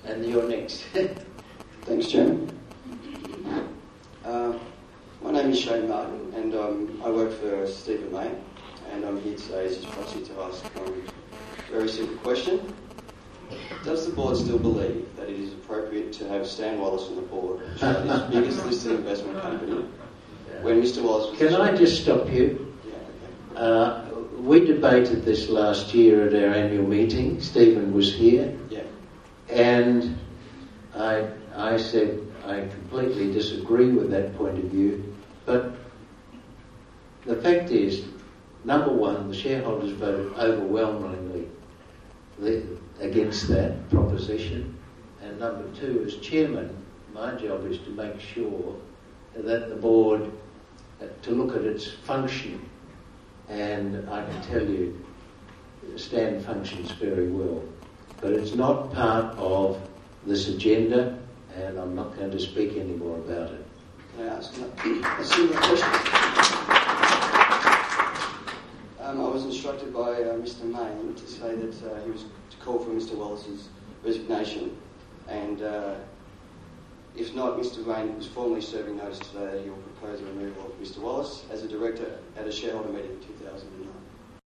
And you're next. Thanks, Chairman. My name is Shane Martin, and I work for Stephen May, and I'm here today as his proxy to ask a very simple question. Does the board still believe that it is appropriate to have Stan Wallace on the board, Australia's biggest listed investment company, when Mr. Wallace was... Can I just stop you? Yeah, okay. We debated this last year at our annual meeting. Stephen was here. Yeah. And I said I completely disagree with that point of view. But the fact is, number one, the shareholders voted overwhelmingly against that proposition. And number two, as chairman, my job is to make sure that the board, to look at its function. And I can tell you, Stan functions very well. But it's not part of this agenda, and I'm not going to speak any more about it. Can I ask a similar question? I was instructed by Mr. Main to say that he was to call for Mr. Wallace's resignation, and if not, Mr. Main was formally serving notice today that he will propose the removal of Mr. Wallace as a director at a shareholder meeting in 2009.